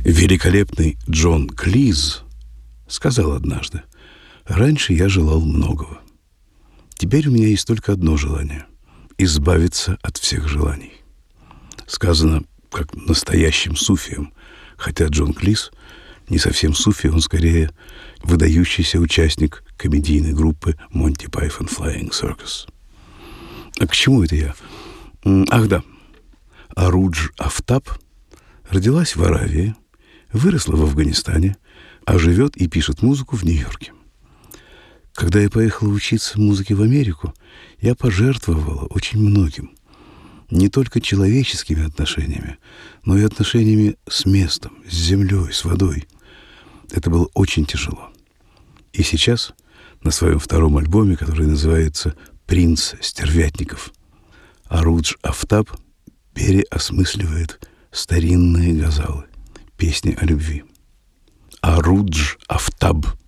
Великолепный Джон Клиз сказал однажды: «Раньше я желал многого. Теперь у меня есть только одно желание — избавиться от всех желаний». Сказано как настоящим суфием, хотя Джон Клиз не совсем суфи, он скорее выдающийся участник комедийной группы Monty Python Flying Circus. А к чему это я? Ах да, Арудж Афтаб родилась в Аравии, выросла в Афганистане, а живет и пишет музыку в Нью-Йорке. Когда я поехала учиться музыке в Америку, я пожертвовала очень многим. Не только человеческими отношениями, но и отношениями с местом, с землей, с водой. Это было очень тяжело. И сейчас, на своем втором альбоме, который называется «Принц стервятников», Арудж Афтаб переосмысливает старинные газалы, песни о любви. Арудж Афтаб.